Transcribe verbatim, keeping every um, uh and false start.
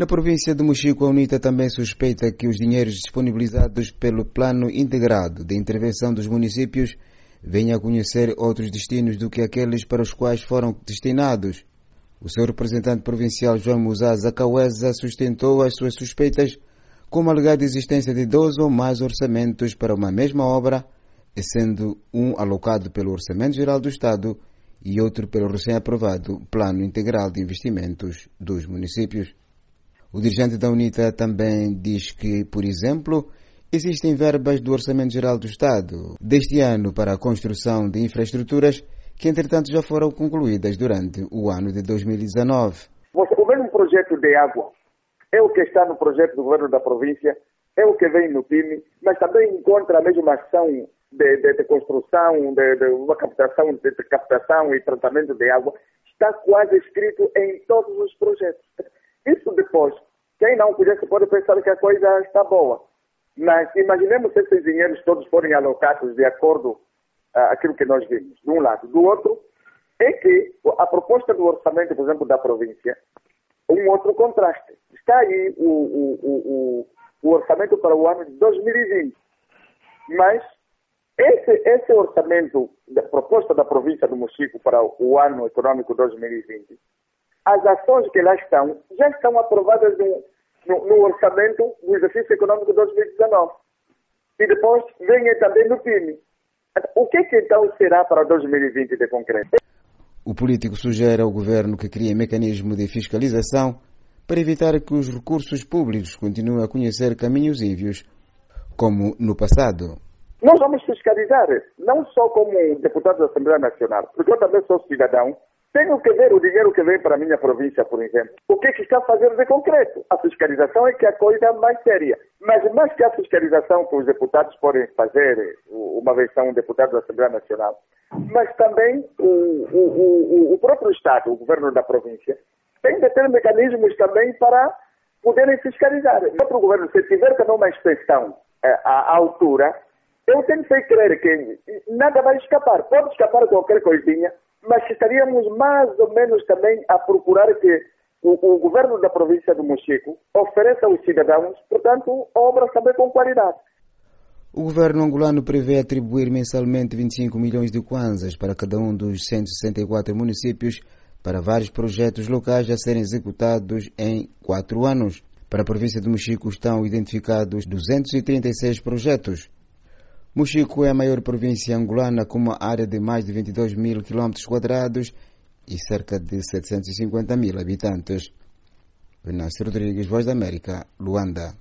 Na província de Mochico, a UNITA também suspeita que os dinheiros disponibilizados pelo Plano Integrado de Intervenção dos Municípios venham a conhecer outros destinos do que aqueles para os quais foram destinados. O seu representante provincial, João Muzá Zacaueza, sustentou as suas suspeitas com uma alegada existência de dois ou mais orçamentos para uma mesma obra, sendo um alocado pelo Orçamento Geral do Estado e outro pelo recém-aprovado Plano Integral de Investimentos dos Municípios. O dirigente da UNITA também diz que, por exemplo, existem verbas do Orçamento Geral do Estado deste ano para a construção de infraestruturas que, entretanto, já foram concluídas durante o ano de dois mil e dezanove. O mesmo projeto de água é o que está no projeto do governo da província, é o que vem no P I M, mas também encontra a mesma ação de, de, de construção, de, de uma captação, de, de captação e tratamento de água, está quase escrito em todos os projetos. Isso depois, quem não conhece pode pensar que a coisa está boa. Mas imaginemos se esses dinheiros todos forem alocados de acordo com uh, aquilo que nós vimos, de um lado. Do outro, é que a proposta do orçamento, por exemplo, da província, um outro contraste. Está aí o, o, o, o orçamento para o ano de dois mil e vinte. Mas esse, esse orçamento, da proposta da província do Mochico para o ano econômico dois mil e vinte, as ações que lá estão já estão aprovadas no, no, no orçamento do exercício econômico dois mil e dezanove. E depois vem também no P I M. O que, que então será para dois mil e vinte de concreto? O político sugere ao governo que crie mecanismo de fiscalização para evitar que os recursos públicos continuem a conhecer caminhos ímpios, como no passado. Nós vamos fiscalizar, não só como deputado da Assembleia Nacional, porque eu também sou cidadão. Tenho que ver o dinheiro que vem para a minha província, por exemplo. O que, que está fazendo de concreto? A fiscalização é que é a coisa mais séria. Mas mais que a fiscalização que os deputados podem fazer, uma vez são deputados da Assembleia Nacional, mas também o, o, o, o próprio Estado, o governo da província, tem de ter mecanismos também para poderem fiscalizar. O próprio governo, se tiver também uma extensão é, à, à altura, eu tenho que crer que nada vai escapar. Pode escapar qualquer coisinha, mas estaríamos mais ou menos também a procurar que o, o governo da província do Mochico ofereça aos cidadãos, portanto, obras também com qualidade. O governo angolano prevê atribuir mensalmente vinte e cinco milhões de kwanzas para cada um dos cento e sessenta e quatro municípios para vários projetos locais a serem executados em quatro anos. Para a província de Mochico estão identificados duzentos e trinta e seis projetos. Mochico é a maior província angolana com uma área de mais de vinte e dois mil quilómetros quadrados e cerca de setecentos e cinquenta mil habitantes. Venâncio Rodrigues, Voz da América, Luanda.